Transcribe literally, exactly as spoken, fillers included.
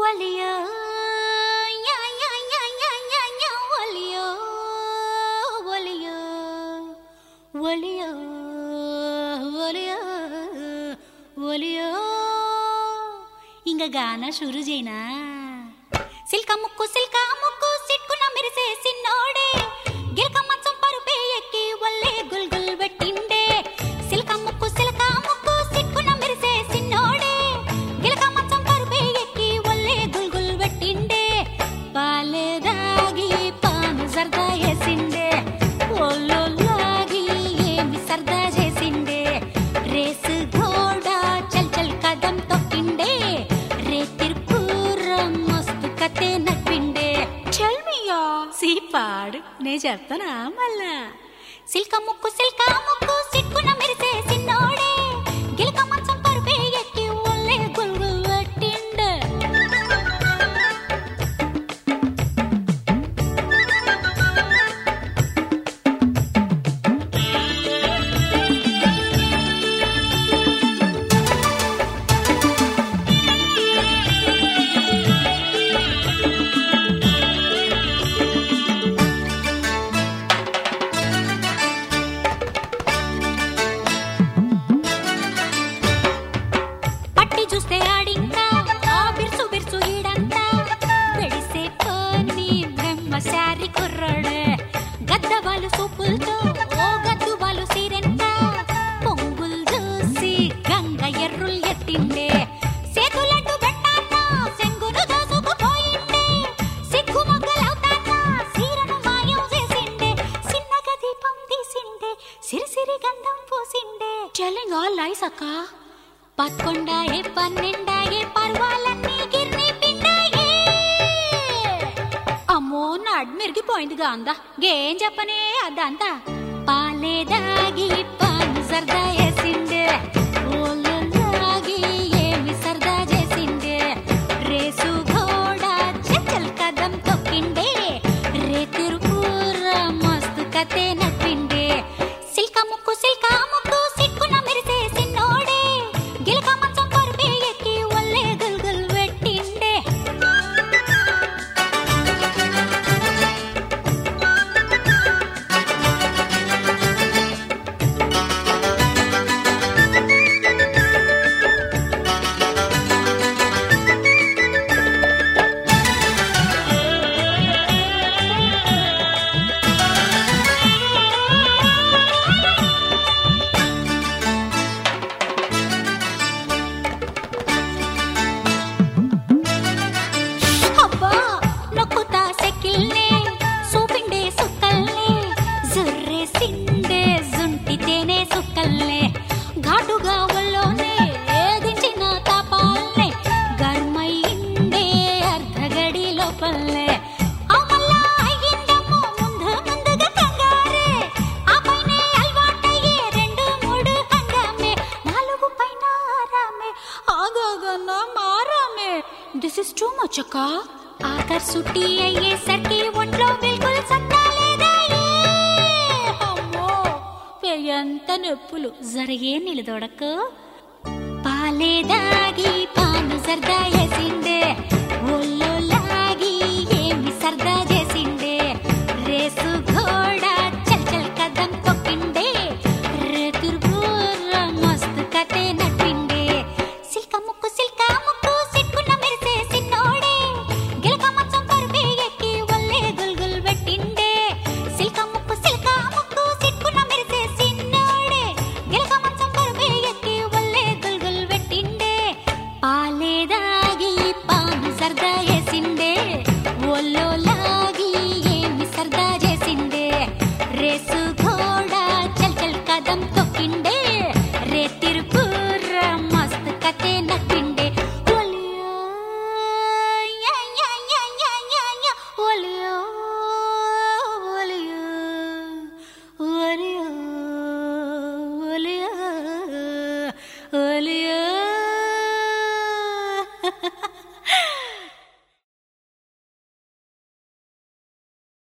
Oleo యా యా యా యా యా యా ఒలియో ఒలియో ఒలియో ఒలియో ఒలియో ఇంక గాన షురు చేయనా సిల్క ముక్కు సిల్క ముక్కు సిట్టున మెరిసే సిన్నోడే గిల్క మంచం పరుపే ఎక్కి వల్లే గుల్ గుల్ పెట్టిండే సిల్క ముక్కు సిల్క ముక్కు సిట్టున మెరిసే సిన్నోడే గిల్క మంచం పరుపే ఎక్కి వల్లే గుల్ గుల్ పెట్టిండే పాలే దాగి పాను జర్దా చేసిండే ఓలో లాగి ఏమి సర్దా చేసిండే రేసు ఘోడా చల్ చల్ కదం తొక్కిండే రే తిరుపూరం మస్తు కతే నప్పిండే చల్మియా సీపాడు నే చెప్తానా మళ్ళా సిల్క ముక్కు సిల్క ముక్కు సిట్టున మెరిసే సిన్నోడే గిల్క మంచం పరుపే ఎక్కి ఒల్లే గుల్ గుల్ పెట్టిండే చూస్తే ఆడింకా ఆ బిర్సు బిర్సు ఈడంతా వెడిసే పోని బ్రహ్మచారి కుర్రాడే గద్దవాళ్ళు సూపులతో ఓ గద్దు వాళ్ళు సీరెంత పొంగులు చూసి గంగ ఎర్రులు ఎత్తిండే సేతులట్టు గట్టాన్న సెంగును దోసుకుపోయిండే సిగ్గు మొగ్గలవుతాన్న సీరను మాయం చేసిండే సిన్నగా దీపం తీసిండే సిరిసిరి గంధం పూసిండే టెల్లింగ్ ఆల్ లైస్ అక్క పదకొండాయే పన్నెండాయే పర్వాలన్నీ గిర్ని పిండాయే అమ్మో నా అడ్మిరిగిపోయిందిగా అందా గేం చెప్పనే అదంతా పాలే దాగి పాను సర్దా వేసిండే ఓళ్ళు లాగి ఏమి సర్దా చేసిండే రేసు ఘోడా చల్ కదం తొక్కిండే రే తిరుపూర మస్తు కతే నప్పిండే సిల్క ముక్కు సిల్క ముక్కు సిట్టున మెరిసే సిన్నోడే గిల్క మంచం పరుపే ఎక్కి ఒల్లే Gul Gul పెట్టిండే This is too much, akka. ఆఖర్ సుట్టి అయ్యేసరికి ఒంట్లో బిల్కుల్ సత్తా లేదాయే అమ్మో ఎంత నొప్పులు జరిగే నిలదొడకు పాలే దాగి పాను జర్దా